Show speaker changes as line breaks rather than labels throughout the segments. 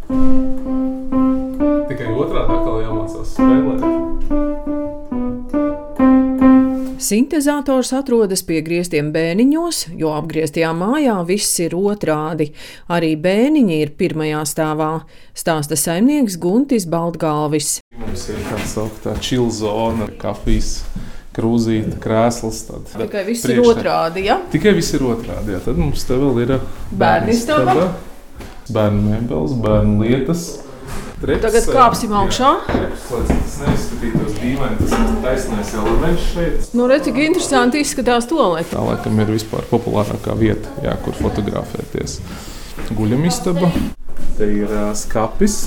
Tikai otrādi atkal jāmācās spēlēt.
Sintezators atrodas pie griestiem bēniņos, jo apgrieztajā mājā viss ir otrādi. Arī bēniņi ir pirmajā stāvā, stāsta saimnieks Guntis Baltgalvis.
Mums ir tā sauktā chill zona, kafijas krūzīte, krēsls.
Tikai viss ir otrādi, ja?
Tikai viss ir otrādi, jā. Tad mums te vēl ir
bērnistaba,
bērnu mēbeles, bērnu lietas.
Tagad kāpsim augšā.
Lai tas neizskatītos dīvaini, tas ir taisnais elements šeit.
Nu, redz, cik interesanti izskatās tualete.
Tā laikam ir vispār populārākā vieta, jā, kur fotografēties. Guļamistaba, te ir skapis,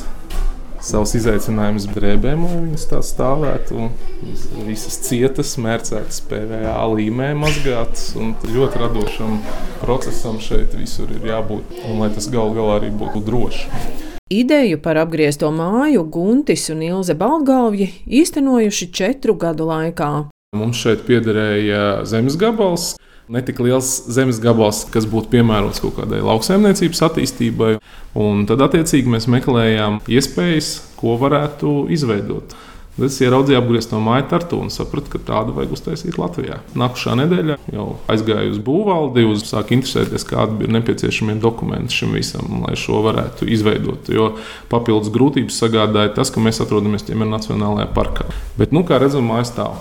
savs izaicinājums drēbēm, lai viņas tā stāvētu. Visas cietas, mērcētas PVA līmē mazgātas un ļoti radošam procesam šeit visur ir jābūt. Un lai tas gal galā arī būtu droši.
Ideju par apgriezto māju Guntis un Ilze Baltgalvji īstenojuši 4 gadu laikā.
Mums šeit piederēja zemes gabals, ne tik liels zemes gabals, kas būtu piemērots kaut kādai lauksaimniecības attīstībai. Un tad attiecīgi mēs meklējām iespējas, ko varētu izveidot. Es ieraudzīju apgriezto māju Tartu un sapratu, ka tādu vajag uztaisīt Latvijā. Nākošā nedēļā jau aizgāju uz būvvaldi, sāku interesēties, kādi ir nepieciešamie dokumenti šim visam, lai šo varētu izveidot. Jo papildus grūtības sagādāja tas, ka mēs atrodamies ķimeņa Nacionālajā parkā. Bet, kā redzam, māja stāv.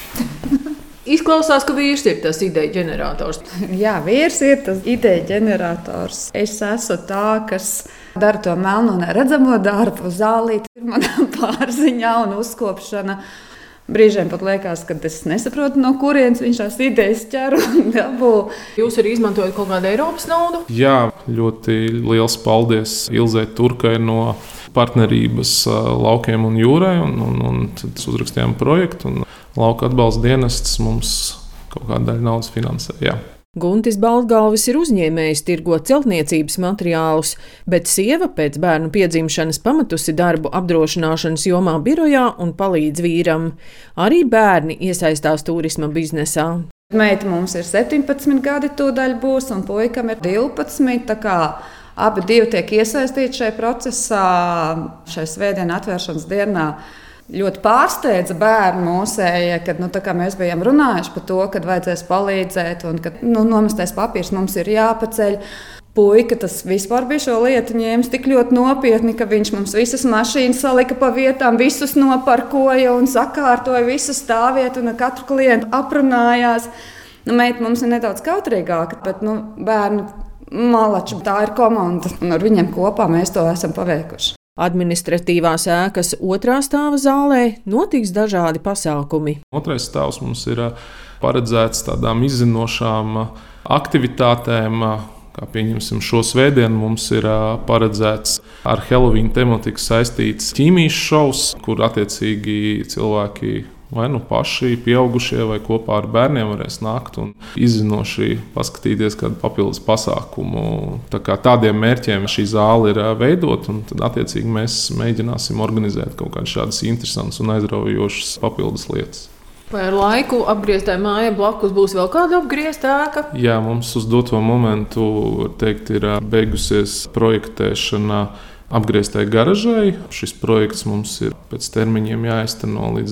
Izklausās, ka vīrs ir tas ideja ģenerators.
Jā, vīrs ir tas ideja ģenerators. Es esmu tā, kas dara to melno neredzamo darbu. Zālīte ir manā pārziņā un uzkopšana. Brīžiem pat liekas, ka es nesaprotu, no kurienes viņš tās idejas ķer un dabū.
Jūs arī izmantojat kaut kādu Eiropas naudu?
Jā, ļoti liels paldies Ilzei Turkai no partnerības Laukiem un jūrai. Un tad uzrakstījām projektu. Un Lauka atbalsta dienests mums kaut kādu daļu naudas finansē. Jā.
Guntis Baltgalvis ir uzņēmējs tirgot celtniecības materiālus, bet sieva pēc bērnu piedzimšanas pametusi darbu apdrošināšanas jomā birojā un palīdz vīram. Arī bērni iesaistās turisma biznesā.
Meita mums ir 17 gadi, tūdaļ būs, un puikam ir 12. Tā kā abi tiek iesaistīti šajā procesā, šai svētdienu atvēršanas dienā. Ļoti pārsteidza bērnu mūsēja, kad mēs bijām runājuši par to, ka vajadzēs palīdzēt un ka nomestais papīrs mums ir jāpaceļ. Puika tas vispār bija šo lietu ņēmis tik ļoti nopietni, ka viņš mums visas mašīnas salika pa vietām, visus noparkoja un sakārtoja visu stāvvietu un ar katru klientu aprunājās. Meita mums ir nedaudz kautrīgāka, bet bērni malači, tā ir komanda un ar viņiem kopā mēs to esam paveikuši.
Administratīvās ēkas otrā stāva zālē notiks dažādi pasākumi.
Otrais stāvs mums ir paredzēts tādām izzinošām aktivitātēm, kā pieņemsim šo svētdienu. Mums ir paredzēts ar Halloween tematiku saistīts ķīmijas šovs, kur attiecīgi cilvēki vai paši pieaugušie vai kopā ar bērniem varēs nākt un izzinoši paskatīties kādu papildus pasākumu. Tādiem mērķiem šī zāle ir veidot, un tad attiecīgi mēs mēģināsim organizēt kaut kādas šādas interesantas un aizraujošas papildus lietas.
Vai ar laiku apgrieztai mājai blakus būs vēl kāda apgriezta ēka?
Jā, mums uz doto momentu, var teikt, ir beigusies projektēšana apgrieztai garažai. Šis projekts mums ir pēc termiņiem jāizteno līdz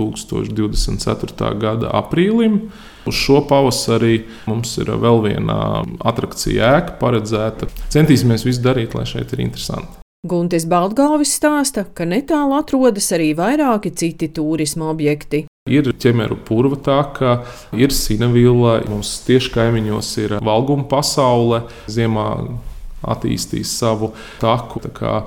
2024. gada aprīlim. Uz šo pavasarī mums ir vēl viena atrakcija ēka paredzēta. Centīsimies visu darīt, lai šeit ir interesanti.
Guntis Baltgalvis stāsta, ka netālu atrodas arī vairāki citi turisma objekti.
Ir ķemeru purva taka, ir Sinavilla, mums tieši kaimiņos ir Valguma pasaule. Ziemā attīstīs savu taku.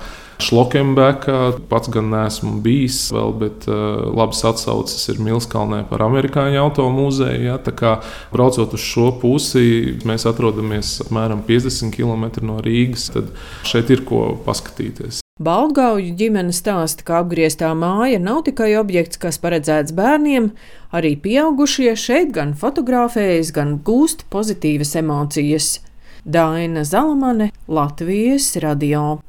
Šlokembeka pats gan neesmu bijis vēl, bet labas atsauces ir Milskalnē par amerikāņu automūzeju. Ja? Braucot uz šo pusi, mēs atrodamies apmēram 50 km no Rīgas. Tad šeit ir ko paskatīties.
Baltgalvju ģimene stāsta, ka apgrieztā māja nav tikai objekts, kas paredzēts bērniem. Arī pieaugušie šeit gan fotografējas, gan gūst pozitīvas emocijas. Daina Zalamane, Latvijas radio.